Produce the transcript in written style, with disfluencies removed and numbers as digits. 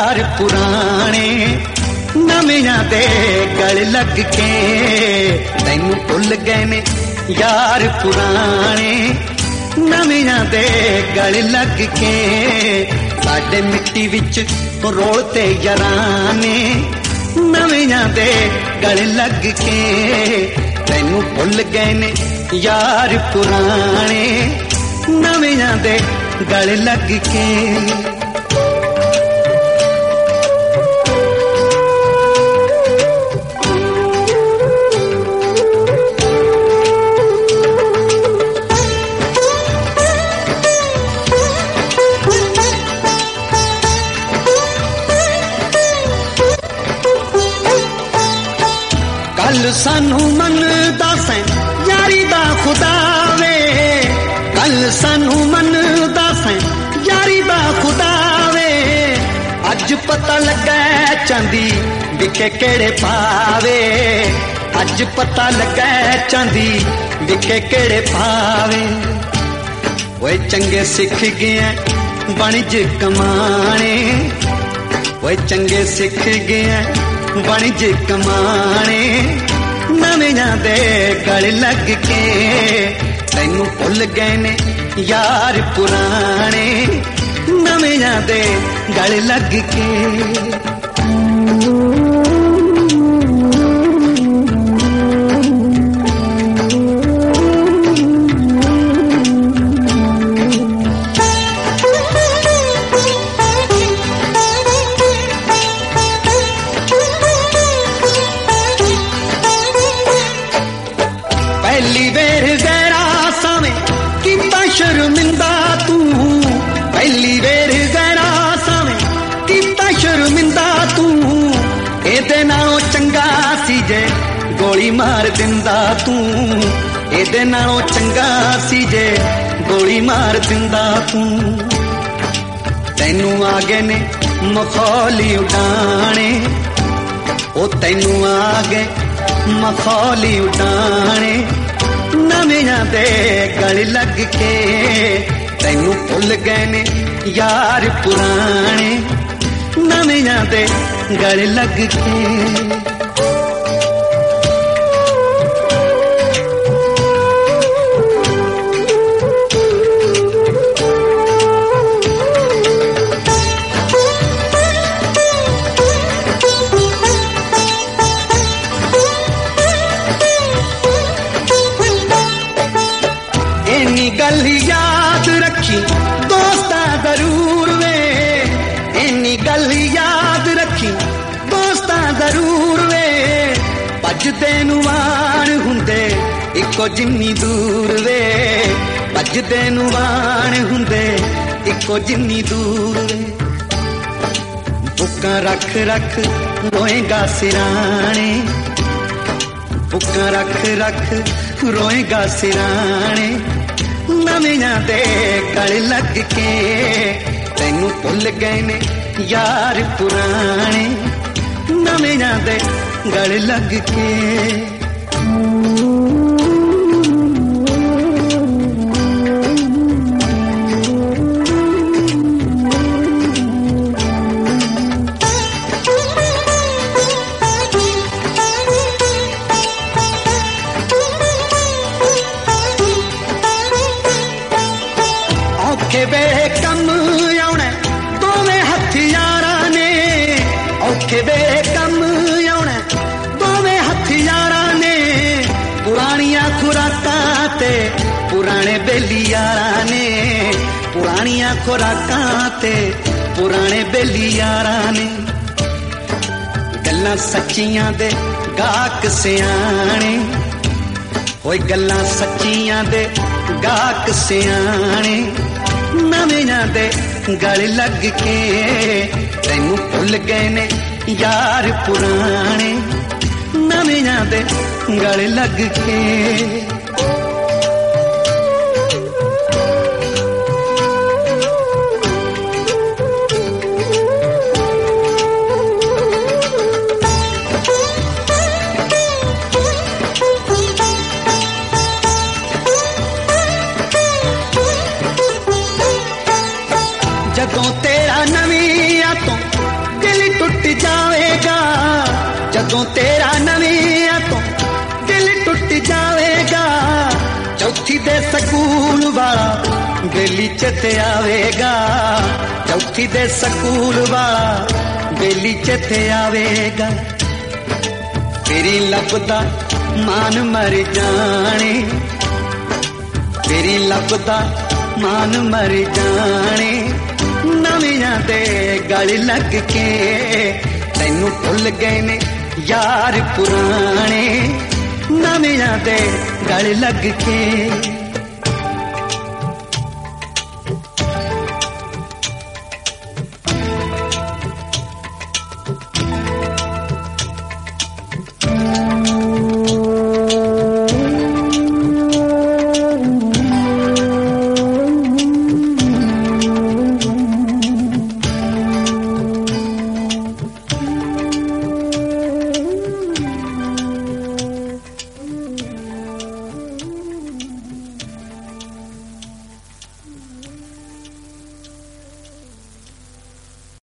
यार पुराने नवियां दे गल लग के तैनू भुल गए ने यार पुराने नवियां दे गल लग के साडे मिट्टी विच रोलते याराने नवियां दे गल लग के तैनू भुल गए ने यार पुराने नवियां दे गल लग के कल सानू मन दस यारी दा खुदा वे कल सानू मन दस यारी दा खुदा वे अज पता लगा चांदी बिके केड़े पावे अज पता लगा चांदी बिके केड़े पावे ओए चंगे सिख गए वणिज कमाने ओए चंगे सिख गए वणिज कमाने नवियां दे गल लग के तैनू भुल गए ने यार पुराने नवियां दे गल लग के पहली वेर जरा सावे किता शर्मिंदा तू पहली वेर जरा सावे किता शर्मिंदा तू एदे नालों चंगा सी जे गोली मार दिंदा तू एदे नालों चंगा सी जे गोली मार दिंदा तू तैनू आ गए ने मखौली उडाने ओ तैनू आ गए मखौली उडाने नवियां दे गल लग के तैनू भुल गए ने यार पुराने नवियां दे गल लग के गल याद रखी दोस्ता जरूर वे इन्नी गल याद रखी दोस्ता जरूर वे भजदे नू वाण हुंदे इको जिन्नी दूर वे भजदे नू वाण हुंदे इको जिन्नी दूर वे बुक्कां रख रख रोएगा सिराने बुक्कां रख रख रोएगा सिराने नवियां दे गल लग के तैनू भुल गए ने यार पुराने नवियां दे गल लग के औखे वेले कम आउणा दोवें हथियारां ने औखे वेले कम आउणा दोवें हथियारां ने पुरानियां खुराकां ते पुराने बेली यारां ने पुरानियां खुराकां ते पुराने बेली यारां ने गल्लां सच्चियां दे गाहक सियाणे ओए गल्लां सच्चियां दे गाहक सियाणे नवियां दे गल लग के तैनू भुल गए ने यार पुराने नवियां दे गल लग के जदों तेरा नवियां तो ਜਦੋਂ ਤੇਰਾ ਨਵਿਆਂ ਤੋਂ ਦਿਲ ਟੁੱਟ ਜਾਵੇਗਾ, ਚੌਥੀ ਦੇ ਸਕੂਲ ਵਾਲਾ ਬੇਲੀ ਚੇਤੇ ਆਵੇਗਾ, ਚੌਥੀ ਦੇ ਸਕੂਲ ਵਾਲਾ ਬੇਲੀ ਚੇਤੇ ਆਵੇਗਾ। ਤੇਰੀ ਲੱਭਦਾ ਮਾਨ ਮਰ ਜਾਣੇ, ਤੇਰੀ ਲੱਭਦਾ ਮਾਨ ਮਰ ਜਾਣੇ, ਨਵਿਆਂ ਦੇ ਗਲ ਲੱਗ ਕੇ ਤੈਨੂੰ ਭੁੱਲ ਗਏ ਨੇ ਯਾਰ ਪੁਰਾਣੇ, ਨਵਿਆਂ ਦੇ ਗਲ ਲੱਗ ਕੇ।